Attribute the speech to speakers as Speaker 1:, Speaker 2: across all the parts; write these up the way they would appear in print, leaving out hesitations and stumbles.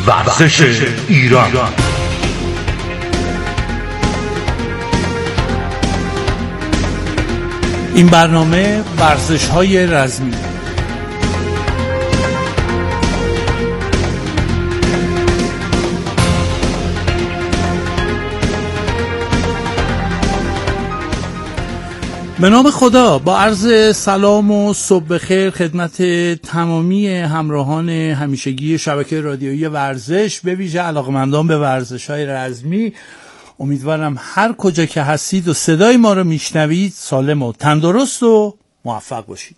Speaker 1: ورزش ایران.
Speaker 2: این برنامه ورزش‌های رزمی. به نام خدا، با عرض سلام و صبح بخیر خدمت تمامی همراهان همیشگی شبکه رادیویی ورزش، به ویژه علاقه‌مندان به ورزش‌های رزمی. امیدوارم هر کجا که هستید و صدای ما رو میشنوید سالم و تندرست و موفق باشید.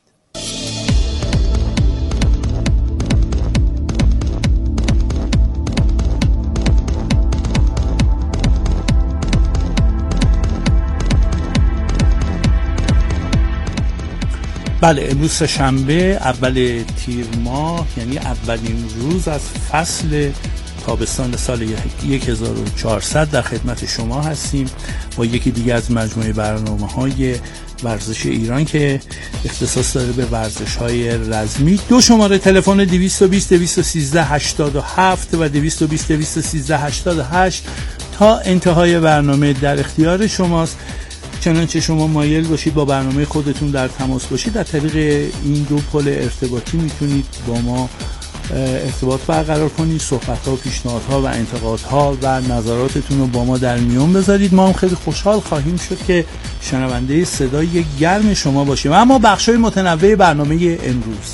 Speaker 2: بله، امروز سه‌شنبه اول تیر ماه، یعنی اولین روز از فصل تابستان سال 1400 در خدمت شما هستیم با یکی دیگه از مجموعه برنامه‌های ورزش ایران که اختصاص داره به ورزش‌های رزمی. دو شماره تلفن 220 213 87 و 220 213 88 تا انتهای برنامه در اختیار شماست. چنانچه شما مایل باشید با برنامه خودتون در تماس باشید، در طریق این دو پل ارتباطی میتونید با ما ارتباط برقرار کنید، صحبت‌ها، پیشنهادها و انتقادها و نظراتتون رو با ما در میون بذارید. ما هم خیلی خوشحال خواهیم شد که شنونده صدای گرم شما باشیم. اما بخش‌های متنوع برنامه امروز: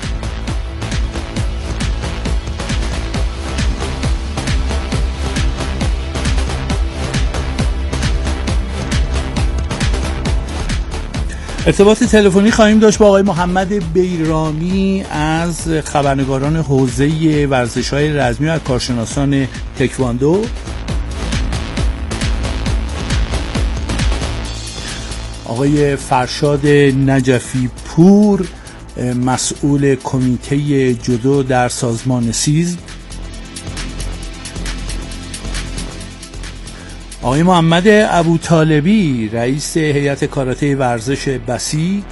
Speaker 2: ارتباط تلفنی خواهیم داشت با آقای محمد بیرامی از خبرنگاران حوزه ورزش‌های رزمی و کارشناسان تکواندو. آقای فرشاد نجفی پور، مسئول کمیته جودو در سازمان سیزم. آقای محمد ابوطالبی، رئیس هیئت کاراته ورزش بسیج.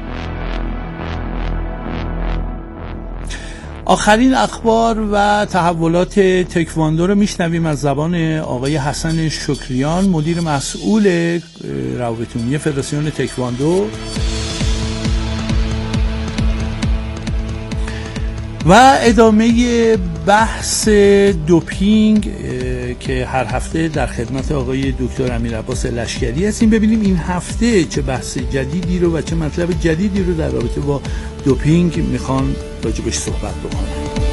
Speaker 2: آخرین اخبار و تحولات تکواندو رو میشنویم از زبان آقای حسن شکریان، مدیر مسئول روابط عمومی فدراسیون تکواندو. و ادامه بحث دوپینگ که هر هفته در خدمت آقای دکتر امیرعباس لشکری هستیم. ببینیم این هفته چه بحث جدیدی رو و چه مطلب جدیدی رو در رابطه با دوپینگ میخوان راجبش صحبت بکنن.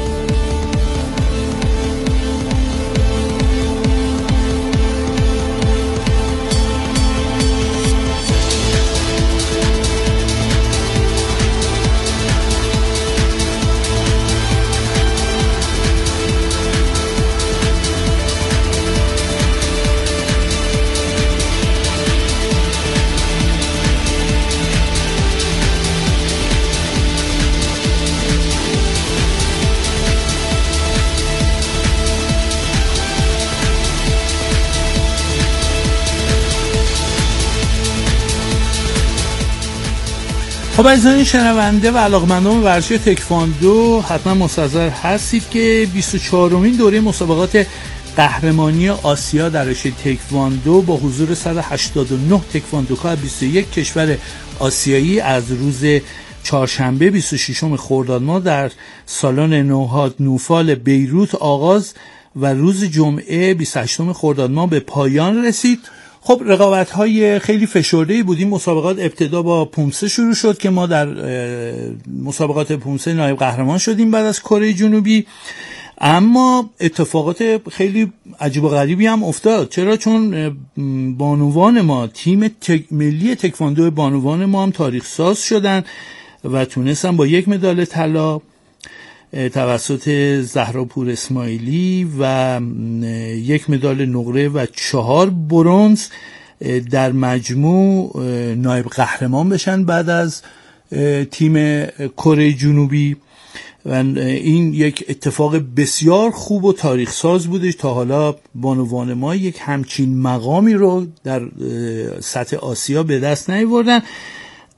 Speaker 2: خب عزیزان شنونده و علاقه‌مندان به ورزش تکواندو، حتما منتظر هستید که 24مین دوره مسابقات قهرمانی آسیا در رشته تکواندو با حضور 189 تکواندوکا از 21 کشور آسیایی از روز چهارشنبه 26 خرداد ماه در سالن نوهاد نوفال بیروت آغاز و روز جمعه 28 خرداد ماه به پایان رسید. خب رقابت‌های خیلی فشرده‌ای بود. این مسابقات ابتدا با پومسه شروع شد که ما در مسابقات پومسه نایب قهرمان شدیم بعد از کره جنوبی، اما اتفاقات خیلی عجیب و غریبی هم افتاد. چرا؟ چون بانوان ما، تیم ملی تکواندو بانوان ما هم تاریخ ساز شدن و تونستن با 1 مدال طلا توسط زهراپور اسماعیلی و 1 مدال نقره و 4 برنز در مجموع نایب قهرمان بشن بعد از تیم کره جنوبی و این یک اتفاق بسیار خوب و تاریخ ساز بودش. تا حالا بانوان ما یک همچین مقامی رو در سطح آسیا به دست نیاوردن.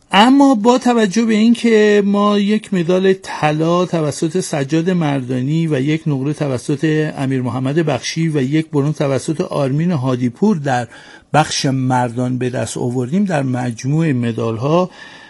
Speaker 2: اما با توجه به اینکه ما یک مدال طلا توسط سجاد مردانی و یک نقره توسط امیر محمد بخشی و یک برنز توسط آرمین هادیپور در بخش مردان به دست آوردیم، در مجموع مدال ها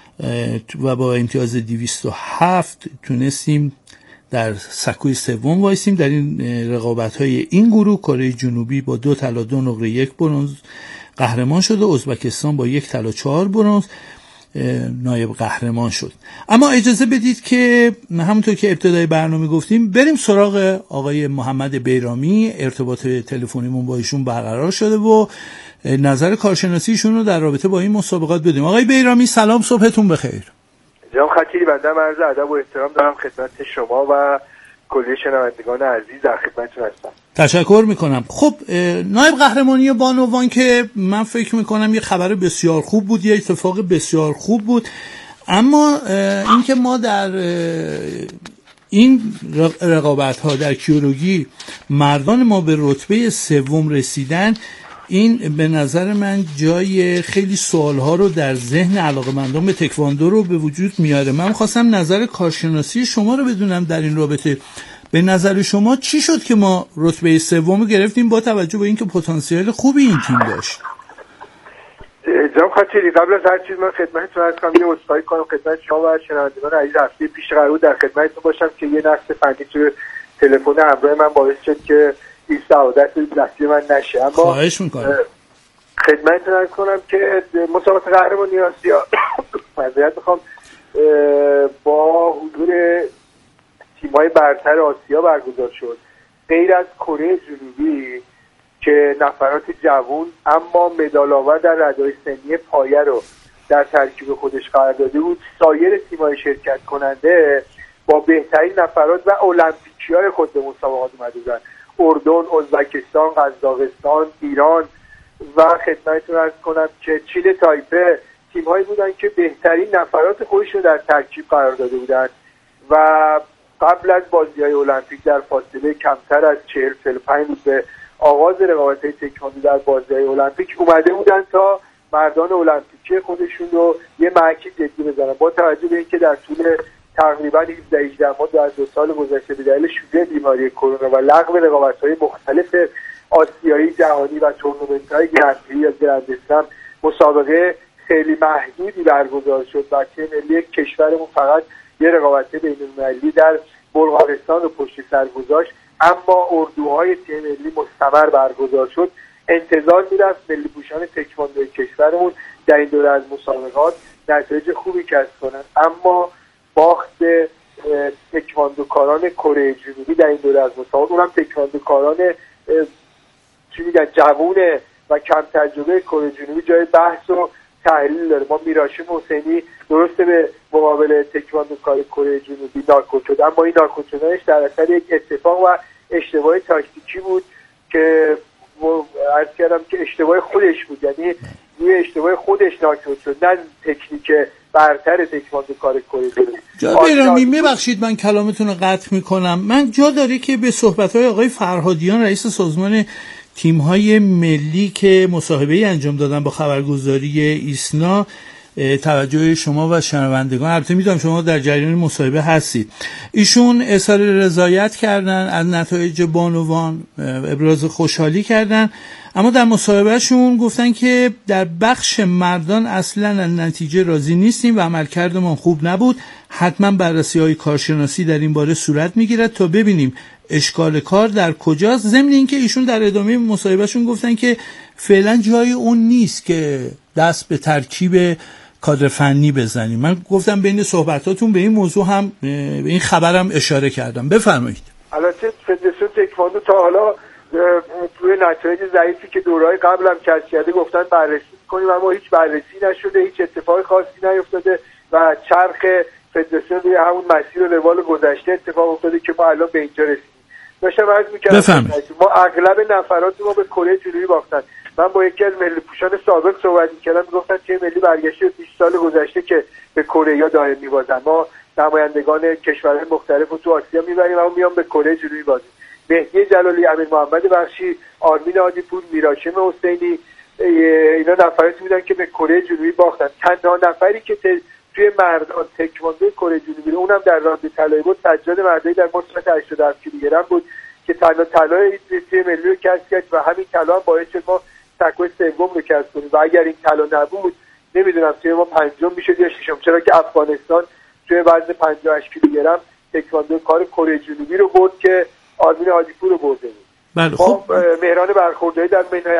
Speaker 2: و با امتیاز 207 تونستیم در سکوی سوم وایسیم. در این رقابت های این گروه کره جنوبی با 2 طلا 2 نقره 1 برنز قهرمان شد و ازبکستان با 1 طلا 4 برنز نایب قهرمان شد. اما اجازه بدید که همونطور که ابتدای برنامه گفتیم بریم سراغ آقای محمد بیرامی. ارتباط تلفنیمون با ایشون برقرار شده و نظر کارشناسیشون رو در رابطه با این مسابقات بدیم. آقای بیرامی سلام، صبحتون بخیر.
Speaker 3: جناب خطیری، بنده عرض ادب و احترام دارم خدمت شما و کلیه شنوندگان عزیز، در خدمتتون هستم.
Speaker 2: تشکر میکنم. خب نایب قهرمانی بانوان که من فکر میکنم یه خبر بسیار خوب بود، یه اتفاق بسیار خوب بود، اما اینکه ما در این رقابت ها در کیروگی مردان ما به رتبه سوم رسیدن، این به نظر من جای خیلی سوالها رو در ذهن علاقه‌مندان به تکواندو رو به وجود میاره. من خواستم نظر کارشناسی شما رو بدونم در این رابطه. به نظر شما چی شد که ما رتبه سوم رو گرفتیم با توجه به اینکه پتانسیل خوبی این تیم داشت؟
Speaker 3: جناب خطیری، قبل از هر چیز من خدمتتون عرض کنم، یه عذرخواهی کنم خدمت شما و شنوندگان عزیز. هفته پیش قرار بود در خدمتتون باشم که یه نقص فنی توی تلفن همراه من باعث شد که این سعادت دستی من نشه. اما
Speaker 2: خواهش میکنم
Speaker 3: خدمتتون عرض کنم که مسابقات قهرمانی آسیا معذرت میخوام با حضور تیم‌های برتر آسیا برگزار شد. غیر از کره جنوبی که نفرات جوان اما مدال آور در رده‌های سنی پایه رو در ترکیب خودش قرار داده بود، سایر تیم‌های شرکت کننده با بهترین نفرات و المپیکی‌های خود به مسابقات اومده بودن. اردن، ازبکستان، قزاقستان، ایران و خدمتتون عرض کنم که چیل تایپه تیم‌هایی بودن که بهترین نفرات خودشون در ترکیب قرار داده بودن و قبل از بازی‌های المپیک در فاصله کمتر از 40-45 روز به آغاز رقابت‌های تکواندو در بازی‌های المپیک اومده بودن تا مردان المپیکی خودشون رو یه مرکز جدی بزنن. با توجه به اینکه در طول تقریبا 17-18 ماه در 2 سال گذشته به دلیل شیوع بیماری کرونا و لغو رقابت‌های مختلف آسیایی، جهانی و تورنمنت‌های گرندپری یا گرند اسلم مسابقه خیلی محدودی برگزار شد و تیم ملی کشورمون فقط یه رقابت بین‌المللی در بلغارستان رو پشت سر گذاشت، اما اردوهای تیم ملی مستمر برگزار شد. انتظار می‌رفت ملی پوشان تکواندو کشورمون در این دوره از مسابقات نتایج خوبی کسب کنند، اما باخت تکواندوکاران کره جنوبی در این دوره از مسابقات، اونم تکواندوکاران چی میگن جوونه و کم تجربه کره جنوبی، جای بحث و تحلیل داره. ما میراشیم حسینی درسته به مقابل تکواندوکار کره جنوبی ناکوت شد، اما این ناکوت شدنش در اثر یک اتفاق و اشتباه تاکتیکی بود که عرض کردم که اشتباه خودش بود، یعنی روی اشتباه خودش ناکوت شد، نه تکنیک برتر تکواندوکار کره جنوبی.
Speaker 2: جا بیرامی میبخشید من کلامتون رو قطع میکنم. من جا داره که به صحبت‌های آقای فرهادیان رئیس سازمان تیم‌های ملی که مصاحبه‌ای انجام دادن با خبرگزاری ایسنا توجه شما و شنوندگان، البته میدونم شما در جریان مصاحبه هستید، ایشون اظهار رضایت کردن از نتایج بانوان، ابراز خوشحالی کردن، اما در مصاحبهشون گفتن که در بخش مردان اصلا از نتیجه راضی نیستیم و عملکردمان خوب نبود، حتما بررسی‌های کارشناسی در این باره صورت میگیرد تا ببینیم اشکال کار در کجاست. ضمن اینکه ایشون در ادامه مصاحبهشون گفتن که فعلا جای اون نیست که دست به ترکیب کادر فنی بزنیم. من گفتم بین صحبتاتون به این موضوع هم به این خبرم اشاره کردم. بفرمایید.
Speaker 3: البته فدراسیون تکواندو تا حالا توی نتایج ضعیفی که دورهای قبل هم کسب کرده گفتن بررسی کنیم، اما هیچ بررسی نشده، هیچ اتفاق خاصی نیفتاده و چرخ فدراسیون روی همون مسیر و روال گذشته اتفاق افتاده که ما الان به اینجا رسیدیم. داشتم عرض می‌کردم ما اغلب نفرات ما به کره جنوبی باختن. من با یکی از ملی پوشان سابق صحبت می‌کردم، میگفتن تیم ملی برگشته 20 سال گذشته که به کره دائم می‌بازن. ما نمایندگان کشورهای مختلف رو تو آسیا می‌بریم، اما میام به کره جنوبی بازیم. مهدی جلالی، امیر محمد بخشی، آرمین هادیپور، میراشم حسینی، اینا نفراتی بودن که به کره جنوبی باختن. تنها نفری که توی مردان تکواندو کره جنوبی رو، اونم در راننده طلایی بود، سجاد مردایی در مصر 87 کیلوگرم بود که تنها طلای تیم ملی رو کسب کرد و همین طلا هم باعث شد ما تک‌وای سوم رو کسب کنیم و اگر این طلا نبود نمیدونم تیم ما پنجم میشد یا ششم، چرا که افغانستان توی وزن 58 کیلوگرم تکواندو کره جنوبی رو برد که آرمین حاجیپور رو برده بود.
Speaker 2: بله خب
Speaker 3: مهران برخورداری در منهای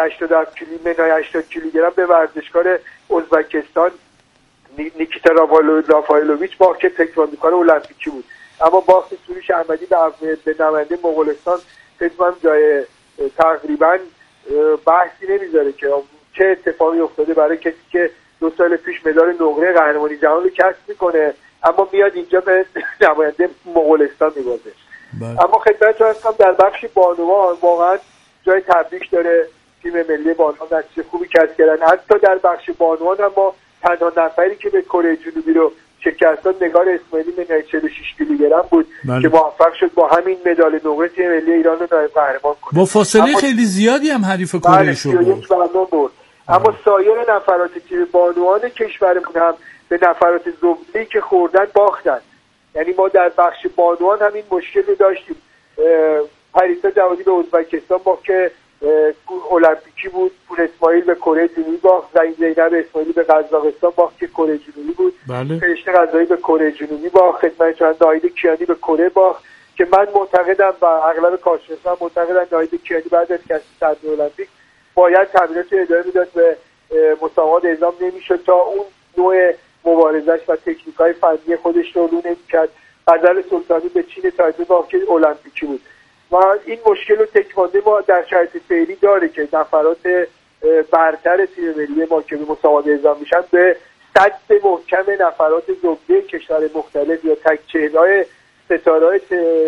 Speaker 3: 80 کیلوگرم به ورزشکار ازبکستان نیکیتا رافایلوویچ باخت که تکواندوکار المپیکی بود، اما باخت سروش احمدی به نماینده مغولستان فکر جای تقریبا بحثی نمیذاره که چه اتفاقی افتاده برای کسی که 2 سال پیش مدال نقره قهرمانی جهان رو کسب میکنه اما میاد اینجا به نماینده مغولستان میبازه. اما خدمتتون هستم در بخش بانوان واقعا جای تبریک داره، تیم ملی بانوان نتیجه خوبی کسب کردن. حتی در بخش بانوان هم ما تنها نفری که به کره جنوبی رو شکست داد نگار اسماعیلی منهای 46 کیلوگرم بود که موفق شد با همین مدال نقره تیم ملی ایران رو نایب قهرمان کنه.
Speaker 2: با فاصله خیلی زیادی هم حریف کره شد.
Speaker 3: اما سایر نفرات تیم بانوان کشورمون هم به نفرات زمره‌ای که خوردن باختن. یعنی ما در بخش بانوان همین مشکل رو داشتیم. پریسا جوادی به ازبکستان باخت که المپیکی بود، پور اسماعیل به کره جنوبی باخت، زینب اسماعیلی به قزاقستان باخت که کره جنوبی بود، فرشته قزایی به کره جنوبی باخت، خدمت ناهید کیانی به کره باخت که من معتقدم و اغلب کارشناسان معتقدن ناهید کیانی بعد از کسب صدر المپیک باید تمرینات ادامه میداد، به مسابقات اعزام نمیشد تا اون نوع مبارزش و تکنیک‌های فنی خودش رو نمی‌کرد. غزل سلطانی به چین تایپه باخت که المپیکی بود و این مشکل رو تکواندو ما در شرایط فعلی داره که نفرات برتر تیم ملی ما که به مسابقات اعزام میشن به صد محکم نفرات زمره کشور مختلف یا تک چهره‌های ستاره‌های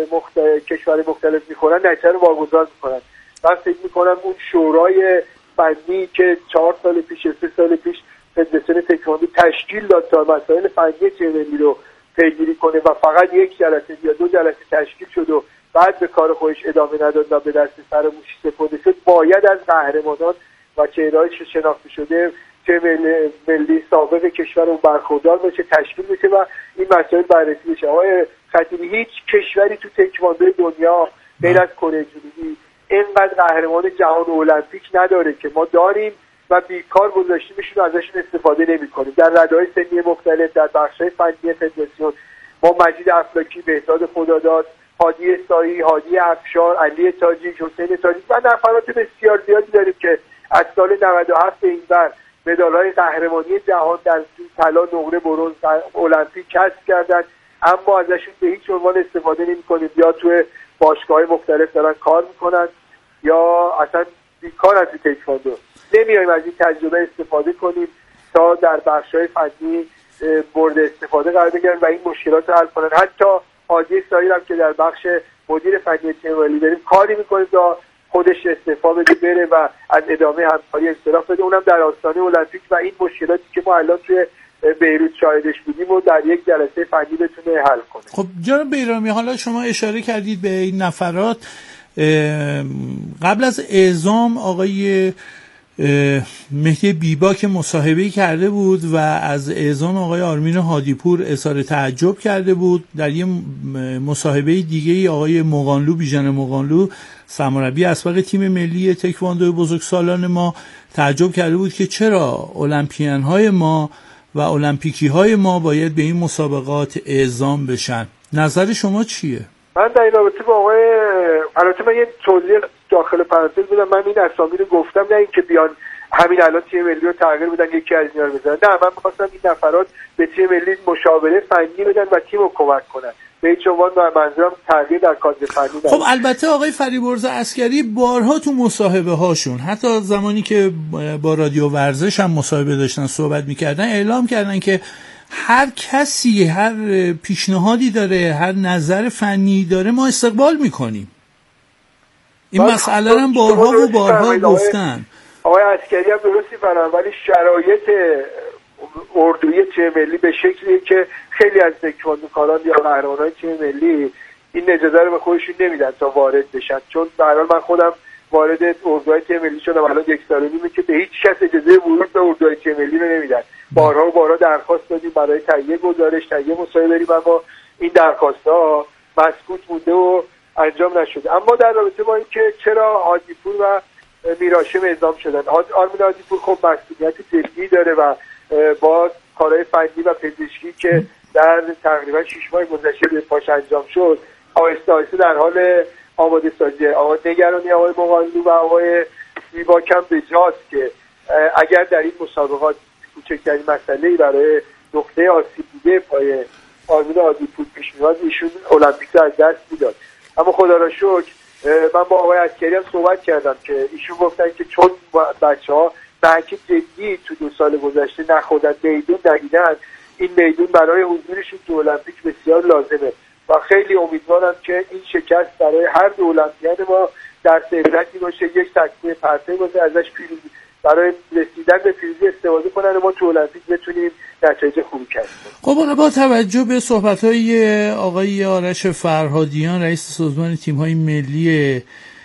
Speaker 3: کشور مختلف میخورن نتیجه رو واگذار میکنن. من فکر میکنم اون شورای فنی که 4 سال پیش 3 سال پیش فدراسیون تکواندو تشکیل داد تا مسائل فنی تیم ملی رو پیگیری کنه و فقط 1 جلسه یا 2 جلسه تشکیل شد و بعد به کار خودش ادامه نداد و به دست فراموشی سپرده شد، باید از قهرمانان و چهره‌های شناخته شده تیم ملی سابق کشور رو برخوردار بشه، تشکیل بشه و این مسائل بررسی بشه. آقای خطیبی هیچ کشوری تو تکواندو دنیا غیر از کره جنوبی اینقدر قهرمان جهان و المپیک نداره که ما داریم و بیکار گذاشتیمشون و ازشون استفاده نمی‌کنیم. در رده‌های سنی مختلف، در بخش‌های فنی فدراسیون ما مجید افلاکی، بهزاد خداداد، هادی سایی، هادی افشار، علی تاجیک، حسین تاجیک و نفرات بسیار زیادی داریم که از سال 97 به این ور مدال‌های قهرمانی جهان در طلا، نقره، برنز، المپیک کسب کردن اما ازشون به هیچ عنوان استفاده نمی‌کنیم، یا توی باشگاه‌های مختلف دارن کار می‌کنن یا اصلا بیکار از تکواندو. نمیایم از این تجربه استفاده کنیم تا در بخش‌های فنی مورد استفاده قرار بگیرن و این مشکلات رو حل کنن. حتی حاجی سایی هم که در بخش مدیر فنی تیم ملی داریم کاری می‌کنه تا خودش استعفا بده بره و از ادامه همکاری انصراف بده، اونم در آستانه المپیک و این مشکلاتی که ما الان توی بیروت شاهدش بودیم و در یک جلسه فنی بتونه حل کنه.
Speaker 2: خب جناب بیرامی، حالا شما اشاره کردید به این نفرات. قبل از اعزام آقای مهدی بیبا که مصاحبه‌ای کرده بود و از اعزام آقای آرمین حادیپور اظهار تعجب کرده بود. در یه مصاحبه دیگه آقای مغانلو، بیژن مغانلو، سرمربی اسبق تیم ملی تکواندو بزرگسالان ما، تعجب کرده بود که چرا المپیان‌های ما و المپیکی‌های ما باید به این مسابقات اعزام بشن. نظر شما چیه؟
Speaker 3: من در این رابطه با آقای البته من یه توضیح داخل پرانتز بدم، من این اسامی رو گفتم نه اینکه بیان همین الان تیم ملی رو تغییر بدن یکی از اینا رو بزنن، نه، من می‌خواستم این نفرات به تیم ملی مشاوره فنی بدن و تیم رو کمک کنن. به هیچ عنوان منظورم تغییر در کادر فنی نیست.
Speaker 2: خب البته آقای فریبرز عسکری بارها تو مصاحبه هاشون، حتی زمانی که با رادیو ورزش هم مصاحبه داشتن صحبت می‌کردن، اعلام کردن که هر کسی هر پیشنهادی داره، هر نظر فنی داره، ما استقبال میکنیم. این مسئله هم بارها گفتن.
Speaker 3: آقای عسکری هم درستی فرمودن، ولی شرایط اردوی تیم ملی به شکلیه که خیلی از تکواندوکاران یا قهرمانان تیم ملی این اجازه رو به خودشون نمیدن تا وارد بشن، چون به هر حال من خودم وارد اردوهای تیم ملی شدم. الان 1 سال و نیمه که به هیچ کس اجازه ورود به اردوهای تیم ملی رو نمیدن. بارها درخواست دادیم برای تهیه گزارش، تهیه مصاحبه بریم، اما این درخواست‌ها مسکوت مونده و انجام نشده. اما در رابطه با اینکه چرا هادیپور و میراشم اعزام شدن، آرمین هادیپور خب مسئولیت جدی داره و با کارهای فنی و پزشکی که در تقریبا 6 ماه گذشته به پاش انجام شد، آهسته آهسته در حال آماده سازی. نگرانی آقای مقاللو و آقای زیباکم به جاست که اگر در این مسابقات کوچکترین مسئله‌ای برای نقطه آسیب دیده پای آرمین هادیپور پیش میاد، ایشون المپیک رو از دست میداد. اما خدا را شکر من با آقای عسکری هم صحبت کردم که ایشون گفتن که چون بچه‌ها بحث جدی تو 2 سال گذشته نخوردن، میدون ندیدن، این میدون برای حضورشون تو المپیک بسیار لازمه و خیلی امیدوارم که این شکست برای هر دو المپیاد ما در عبرتی باشه، یک تکمیل پرتای باشه، ازش پیروزی برای رسیدن به پیروزی استفاده کنن و ما تو المپیک بتونیم نتایج خوبی کسب کنیم.
Speaker 2: خب حالا با توجه به صحبت‌های آقای آرش فرهادیان رئیس سازمان تیم‌های ملی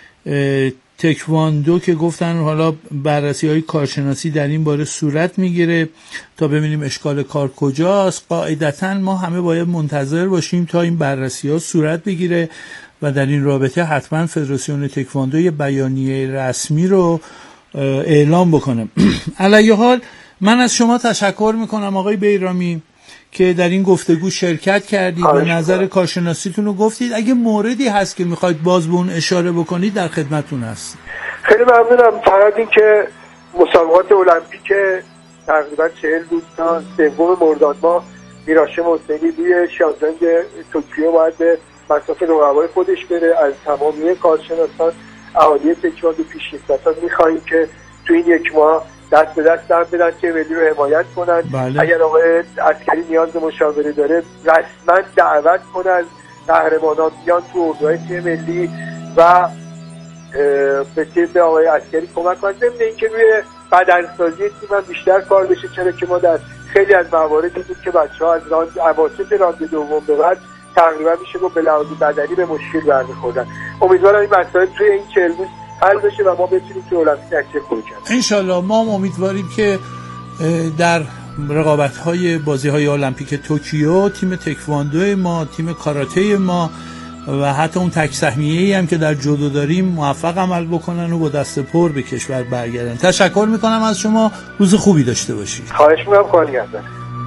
Speaker 2: تکواندو که گفتن حالا بررسی‌های کارشناسی در این باره صورت میگیره تا ببینیم اشکال کار کجاست، قاعدتاً ما همه باید منتظر باشیم تا این بررسی‌ها صورت بگیره و در این رابطه حتما فدراسیون تکواندو یه بیانیه رسمی رو اعلام بکنه. علیه حال من از شما تشکر میکنم آقای بیرامی که در این گفتگو شرکت کردید و نظر کارشناسیتون رو گفتید. اگه موردی هست که میخواید باز به اون اشاره بکنید در خدمتتون هست.
Speaker 3: خیلی ممنونم. فقط این که مسابقات المپیک تقریبا 40 روز تا 3 مرداد ماه میراشم حسینی روی شطرنج توکیو باید به مصاف رقبای خودش بره. از تمامی کارشناسان اهالی تکواندو پیشکسوتان میخواهیم که تو این 1 ماه دست به دست هم بدن که ملی رو حمایت کنن.
Speaker 2: بله.
Speaker 3: اگر آقای عسکری نیاز به مشاوره داره رسما دعوت کنن قهرمانان بیان تو اردوهای تیم ملی و به تیم آقای عسکری کمک کنن. ضمن اینکه روی بدنسازی تیم هم بیشتر کار بشه، چرا که ما در خیلی از موارد دیدیم که بچه‌ها از اواسط راند دوم به بعد تقریبا میشه گفت به لحاظ بدنی به مشکل برمیخوردن. امیدوارم این مسائل توی این 40 روز حل بشه و ما بتونیم تو المپیک نتیجه خوبی کنیم.
Speaker 2: ان شاءالله ما هم امیدواریم که در رقابت‌های بازی‌های المپیک توکیو تیم تکواندو ما، تیم کاراته ما و حتی اون تک سهمیه‌ای هم که در جودو داریم موفق عمل بکنن و با دست پر به کشور برگردن. تشکر می‌کنم از شما. روز خوبی داشته باشید.
Speaker 3: خواهش می‌کنم. خدا نگهدار.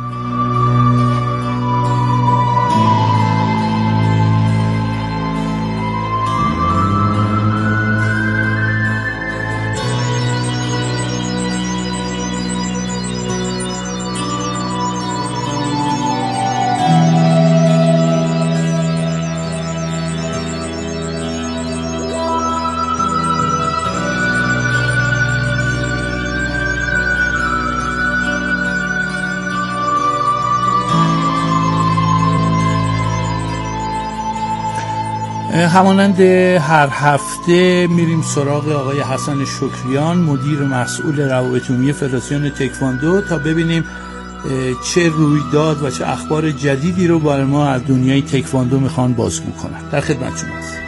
Speaker 2: همانند هر هفته میریم سراغ آقای حسن شکریان، مدیر مسئول روابط عمومی فدراسیون تکواندو، تا ببینیم چه رویداد و چه اخبار جدیدی رو برای ما از دنیای تکواندو میخوان بازگو کنن. در خدمت شماست.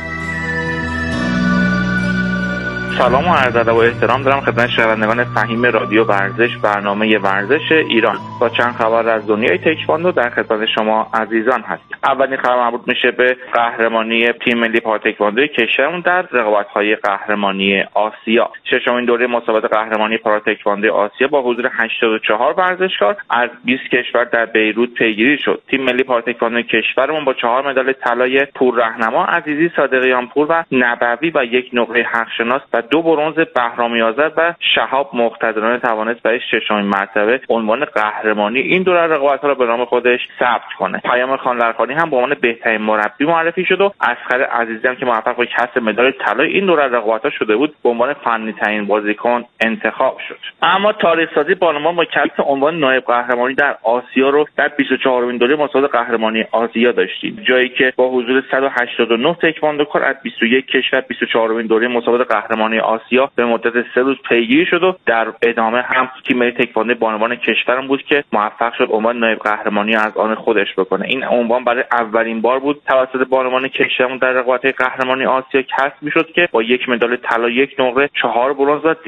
Speaker 4: سلام و عرض ادب و احترام دارم خدمت شنوندگان فهیم رادیو ورزش، برنامه ورزش ایران. با چند خبر از دنیای تکواندو در خدمت شما عزیزان هستیم. اولین خبر مربوط میشه به قهرمانی تیم ملی پا تکواندو کشورمون در رقابت‌های قهرمانی آسیا. ششمین دوره مسابقات قهرمانی پارا تکواندو آسیا با حضور 84 ورزشکار از 20 کشور در بیروت پیگیری شد. تیم ملی پا تکواندو کشورمون با 4 مدال طلای پوررهنما، عزیزی صادقیانپور و نبوی و 1 نقره حق‌شناس و 2 برنز بهرامی آذر و شهاب مقتدرانه توانست برای 6مین مرتبه عنوان قهرمانی این دوره رقابت‌ها را به نام خودش ثبت کنه. پیام خانلرخانی هم به عنوان بهترین مربی معرفی شد و اصغر عزیزی هم که موفق به کسب مدال طلای این دوره رقابت‌ها شده بود به عنوان فنی‌ترین بازیکن انتخاب شد. اما تاریخ سازی بانوان با کسب عنوان نایب قهرمانی در آسیا رو در 24مین دوره مسابقات قهرمانی آسیا داشتیم، جایی که با حضور 189 تکواندوکار از 21 کشور 24مین دوره مسابقات قهرمانی آسیا به مدت 3 روز پیگیری شد و در ادامه هم تیم ملی تکواندو بانوان کشورم بود که موفق شد عنوان نایب قهرمانی از آن خودش بکنه. این عنوان برای اولین بار بود توسط بانوان کشورمون در رقابت‌های قهرمانی آسیا کسب می‌شد که با 1 مدال طلا، 1 نقره، 4 برنز و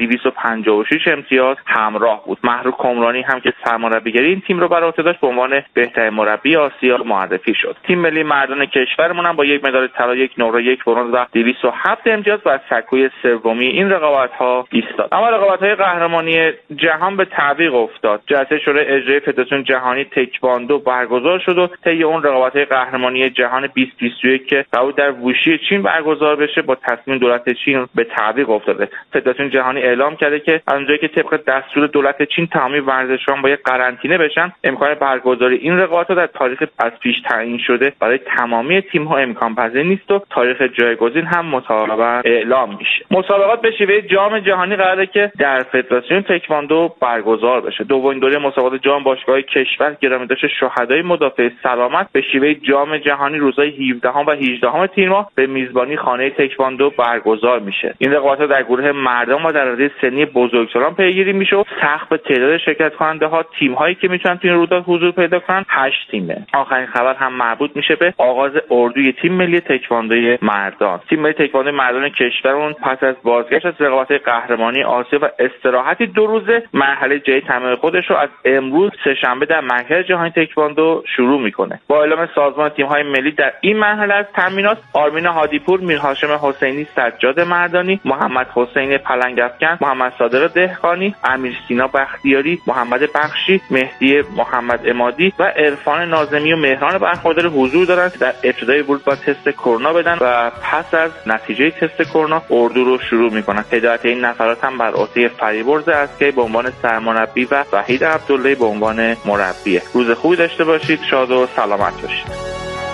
Speaker 4: 256 امتیاز همراه بود. محروق کمرانی هم که سرمربیگری این تیم رو بر عهده داشت به عنوان بهترین مربی آسیا معرفی شد. تیم ملی مردان کشورمون هم با 1 مدال طلا، 1 نقره، 1 برنز و 207 امتیاز بر سکوی سومی این رقابت‌ها ایستاد. اما رقابت‌های قهرمانی جهان به تعویق افتاد. جلسه شورای اجرایی فدراسیون جهانی تکواندو برگزار شد و طی اون رقابت‌های قهرمانی جهان 2021 که قرار در ووشی چین برگزار بشه با تصمیم دولت چین به تعویق افتاده. فدراسیون جهانی اعلام کرده که از اونجایی که طبق دستور دولت چین تمامی ورزشان باید قرنطینه بشن، امکان برگزاری این رقابت‌ها در تاریخ از پیش تعیین شده برای تمامی تیم‌ها امکان پذیر نیست و تاریخ جایگزین هم مطابقاً اعلام میشه. مسابقات به شیوه جام جهانی قراره که در فدراسیون تکواندو برگزار بشه. دومین دوره مسابقات جام باشگاه کشور گرامیداشت شهدای مدافع سلامت به شیوه جام جهانی روزهای 17 و 18 تیر ماه به میزبانی خانه تکواندو برگزار میشه. این رقابت‌ها در گروه مردان و در رده سنی بزرگسالان پیگیری میشه و سقف تعداد شرکت کننده ها، تیم هایی که میتونن تو این رویداد حضور پیدا کنن 8 تیمه. آخرین خبر هم مربوط میشه به آغاز اردوی تیم ملی تکواندوی مردان. تیم ملی تکواندوی مردان کشورمون پس از بازگشت از رقابت‌های قهرمانی آسیا و استراحتی 2 روزه مرحله جدید تمرین خودش رو از امروز سه‌شنبه در مرکز جهانی تکواندو شروع میکنه. با اعلام سازمان تیم‌های ملی در این مرحله از تمرینات، آرمین هادیپور، میرهاشم حسینی سجاد مردانی، محمد حسین پلنگ‌افکن، محمد صادق دهقانی، امیر سینا بختیاری، محمد بخشی، مهدی محمد امادی و عرفان ناظمی و مهران برخوردار حضور دارند. در ابتدای ورود با تست کرونا بدن و پس از نتیجه تست کرونا اردو رو شروع میکنن. هدایت این نفرات هم بر عهده فریبرز اسکی به عنوان سرمربی و وحید عبدالله به عنوان مربی. روز خوبی داشته باشید، شاد و سلامت باشید.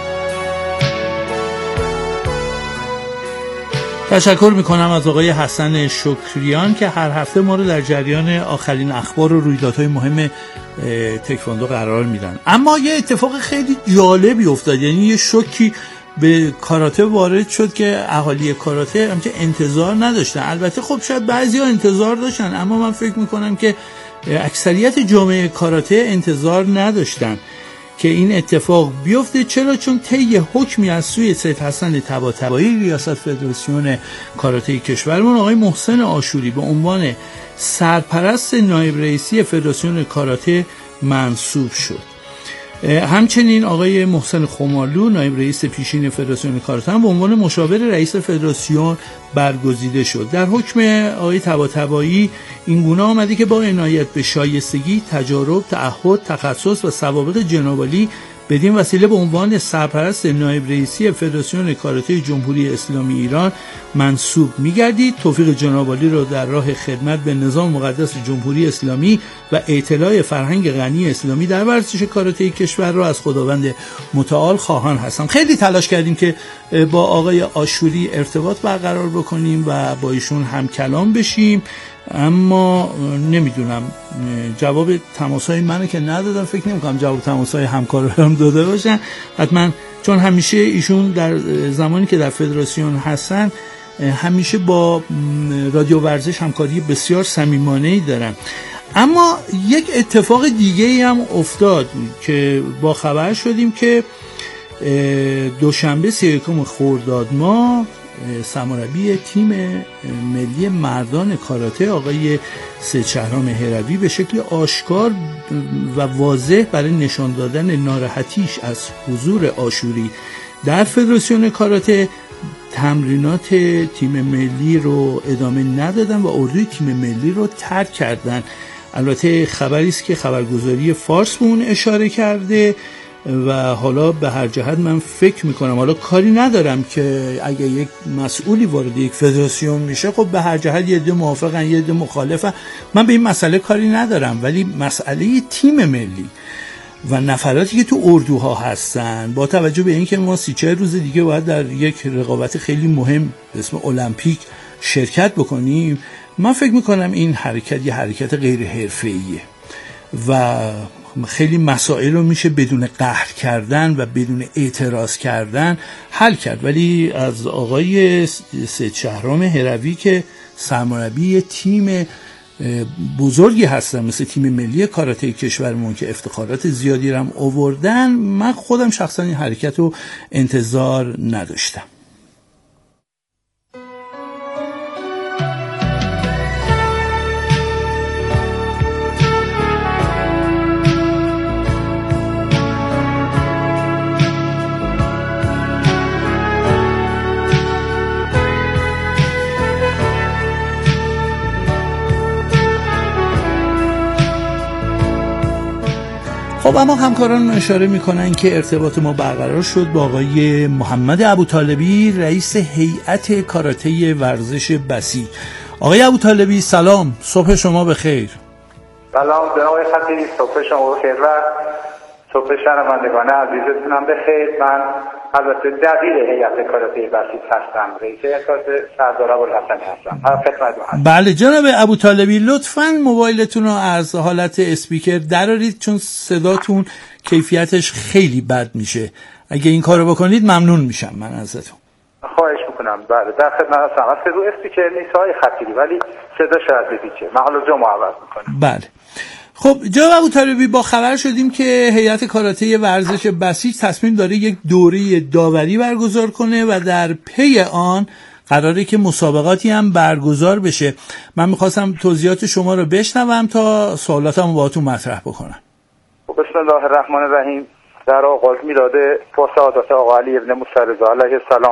Speaker 2: تشکر میکنم از آقای حسن شکریان که هر هفته ما رو در جریان آخرین اخبار و رویدادهای مهم تکواندو قرار میدن. اما یه اتفاق خیلی جالبی افتاد، یعنی یه شوکی به کاراته وارد شد که اهالی کاراته همچه انتظار نداشتن. البته خب شاید بعضی‌ها انتظار داشتن، اما من فکر میکنم که اکثریت جامعه کاراته انتظار نداشتن که این اتفاق بیفته. چرا؟ چون طی حکمی از سوی سید حسن طباطبایی ریاست فدراسیون کاراته کشورمون آقای محسن آشوری به عنوان سرپرست نایب رئیسی فدراسیون کاراته منصوب شد. همچنین آقای محسن خمالو نایب رئیس پیشین فدراسیون کاراته هم به عنوان مشاور رئیس فدراسیون برگزیده شد. در حکم آقای طباطبایی این گونه آمده که با عنایت به شایستگی، تجارب، تعهد، تخصص و سوابق جنابعالی بدین وسیله به عنوان سرپرست نایب رئیسی فدراسیون کاراته جمهوری اسلامی ایران منصوب می‌گردید. توفیق جنابعالی را در راه خدمت به نظام مقدس جمهوری اسلامی و اطلاع فرهنگ غنی اسلامی در ورزش کاراته کشور را از خداوند متعال خواهان هستم. خیلی تلاش کردیم که با آقای آشوری ارتباط برقرار بکنیم و با ایشون هم کلام بشیم، اما نمیدونم جواب تماس‌های منو که ندادم، فکر نمی‌کنم جواب تماس‌های همکارام داده باشن. حتما چون همیشه ایشون در زمانی که در فدراسیون هستن همیشه با رادیو ورزش همکاری بسیار صمیمانه‌ای دارن. اما یک اتفاق دیگه‌ای هم افتاد که با خبر شدیم که دوشنبه 31 خرداد ماه سرمربی تیم ملی مردان کاراته آقای سید شهرام هروی به شکل آشکار و واضح برای نشان دادن ناراحتیش از حضور آشوری در فدراسیون کاراته تمرینات تیم ملی رو ادامه ندادن و اردوی تیم ملی رو ترک کردن. البته خبری است که خبرگزاری فارس به اون اشاره کرده و حالا به هر جهت من فکر میکنم، حالا کاری ندارم که اگه یک مسئولی وارد یک فدراسیون میشه خب به هر جهت یه عده موافقن یه عده مخالفن، من به این مسئله کاری ندارم، ولی مسئله تیم ملی و نفراتی که تو اردوها هستن با توجه به اینکه ما 30-40 روز دیگه باید در یک رقابت خیلی مهم به اسم المپیک شرکت بکنیم، من فکر میکنم این حرکت یه حرکت غیر حرفه‌ایه و خیلی مسائل رو میشه بدون قهر کردن و بدون اعتراض کردن حل کرد. ولی از آقای سید شهرام هروی که سرمربی تیم بزرگی هستن مثل تیم ملی کاراته کشورمون که افتخارات زیادی رو هم آوردن، من خودم شخصا این حرکت رو انتظار نداشتم. خب اما همکاران اشاره میکنن که ارتباط ما برقرار شد با آقای محمد ابوطالبی، رئیس هیئت کاراته ورزش بسیج. آقای ابوطالبی سلام، صبح شما بخیر.
Speaker 5: سلام جناب آقای خطیبی، صبح شما بخیر و صبح شنوندگان عزیزتونم بخیر. من البته دبیر هیئت کاراته بسیج هستم، رئیس هیئت کاراته سردار ابوالحسنی هستم. خدمتتون هستم.
Speaker 2: بله جناب ابوطالبی، لطفاً موبایلتون رو از حالت اسپیکر درارید چون صداتون کیفیتش خیلی بد میشه. اگه این کارو بکنید ممنون میشم من ازتون.
Speaker 5: خواهش میکنم. بله در خدمت هستم. از رو اسپیکر نیست های خطیبی ولی صدا شاید بپیچه. من حالا جامو عوض میکنم.
Speaker 2: بله. خب جناب ابوطالبی، با خبر شدیم که هیئت کاراته ورزش بسیج تصمیم داره یک دوره داوری برگزار کنه و در پی آن قراره که مسابقاتی هم برگزار بشه. من میخواستم توضیحات شما رو بشنوم تا سوالاتمو باهاتون مطرح بکنم.
Speaker 5: بسم الله الرحمن الرحیم. در آغاز میلاد پاسعادت آقا علی ابن موسی رضا علیه السلام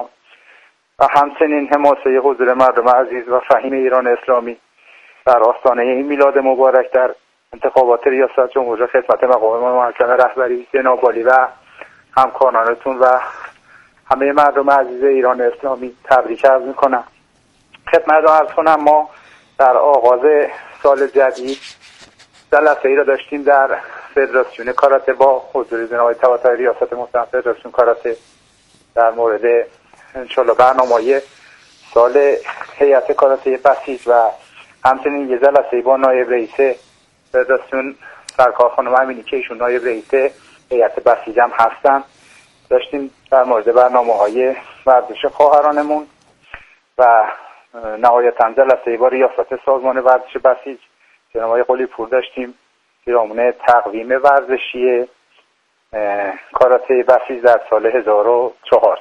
Speaker 5: و همچنین حماسه حضور مردم عزیز و فهیم ایران اسلامی در آستانه این میلاد مبارک در انتخابات ریاست جمهوری خدمت مقام محکم رهبری جناب عالی و همکارانتون و همه مردم عزیز ایران اسلامی تبریک عرض میکنم. خدمت عرض کنم ما در آغاز سال جدید جلسه ای را داشتیم در فدراسیون کاراته با حضور جناب طباطبایی ریاست محترم فدراسیون کاراته در مورد انشالله برنامه‌های سال هیئت کاراته بسیج و همچنین یه جلسه با نایب رئیس فدراسیون سرکار خانم امینی که ایشون نایب رئیس هیئت بسیج هم هستن داشتیم در مورد برنامه‌های ورزش خواهرانمون و نهایتاً جلسه با ریاست سازمان ورزش بسیج جناب آقای قلی پور داشتیم پیرامون تقویم ورزشی کاراته بسیج در سال 1400.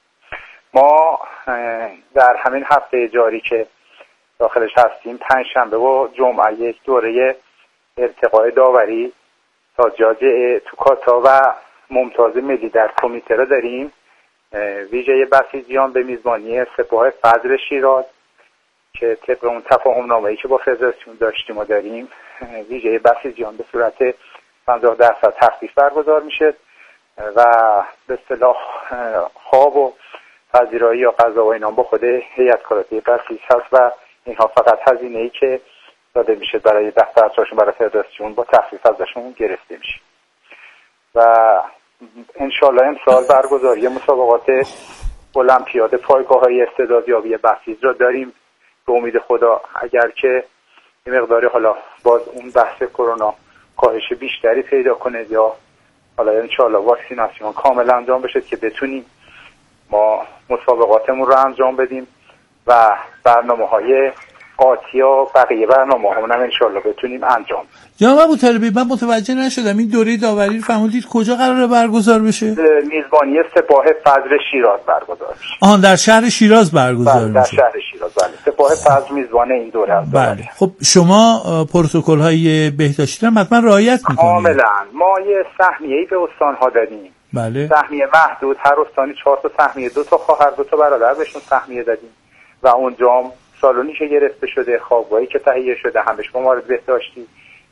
Speaker 5: ما در همین هفته جاری که داخلش هستیم پنجشنبه و جمعه یک دوره ارتقای داوری تاجاج تو کاتا و ممتاز ملی در کمیته را داریم. ویژه بسیجیان به میزبانی سپاه فضل شیراز که طبق اون تفاهم نامه‌ای که با فدراسیون داشتیم و داریم ویژه بسیجیان به صورت 50% تخفیف برگزار میشه و به اصطلاح خواب و پذیرایی یا غذا و اینا با خود هیئت کاراته بسیج هست و اینها فقط هزینه‌ای که داده میشه برای دفترچه‌شون برای فدراسیون با تخفیف ازشون گرفته میشه و انشالله امسال برگزاری مسابقات المپیاد پایگاه‌های استعدادیابی بسیج را داریم به امید خدا. اگر که این مقداری حالا باز اون بحث کرونا کاهش بیشتری پیدا کنه یا حالا انشالله واکسیناسیون کامل انجام بشه که بتونیم ما مسابقاتمون رو انجام بدیم و برنامه‌های آتی و بقیه برنامه‌هامون هم انشالله بتونیم انجام بدیم.
Speaker 2: جناب ابوطالبی من متوجه نشدم این دوره داوری رو فرمودید کجا قراره برگزار بشه؟
Speaker 5: میزبانی سپاه فضل شیراز برگزار میشه.
Speaker 2: در شهر شیراز برگزار میشه.
Speaker 5: در شهر شیراز بله. سپاه فضل میزبان این دوره است.
Speaker 2: بله. خب شما پروتکل‌های بهداشتی رو حتما رعایت می‌کنید.
Speaker 5: کاملا. ما یه سهمیه‌ای به استان‌ها دادیم.
Speaker 2: بله.
Speaker 5: سهمیه محدود، هر استانی 4 تا سهمیه، 2 تا خواهر 2 تا برادر بهشون سهمیه دادیم و اونجا سالونی که گرفته شده، خوابگاهی که تهیه شده، همش با مورد بهداشتی،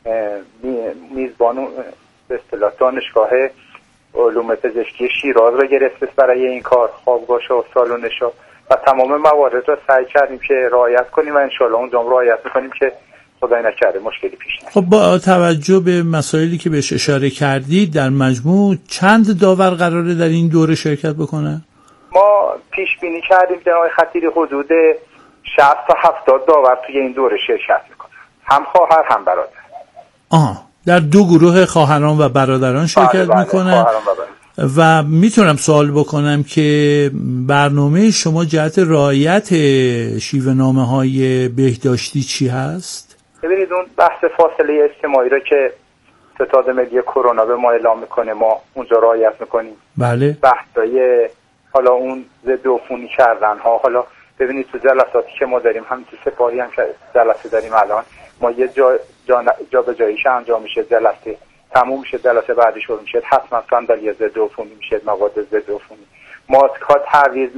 Speaker 5: میزبان به اصطلاح دانشگاه علوم پزشکی شیراز را گرفته برای این کار، خوابگاهش و سالونش و تمام موارد را سعی کردیم که رعایت کنیم و انشالله اونجا رعایت میکنیم که خدای نکرده مشکلی پیش نیاد.
Speaker 2: خب با توجه به مسائلی که بهش اشاره کردید در مجموع چند داور قراره در این دوره شرکت بکنه؟
Speaker 5: ما پیش بینی کردیم جناب خطیبی حدود 60 تا 70 داور توی این دوره شرکت میکنن، هم خواهر هم برادر.
Speaker 2: در 2 گروه خواهران و برادران شرکت میکنه و میتونم سوال بکنم که برنامه شما جهت رعایت شیوه نامه های بهداشتی چی هست؟
Speaker 5: ببینید اون بحث فاصله اجتماعی رو که ستاد ملی کرونا به ما اعلام میکنه ما اونجا رعایت میکنیم.
Speaker 2: بله.
Speaker 5: بحثای حالا اون ضد عفونی کردن ها، حالا ببینید تو جلساتی که ما داریم همین تو سپاهی هم که جلسه داریم الان، ما یه جا به جاییش انجام میشه، جلسه تموم میشه، جلسه بعدی شروع میشه، حتما صندلی ضد عفونی میشه، مواد ضد عفونی، ماسک ها تعویض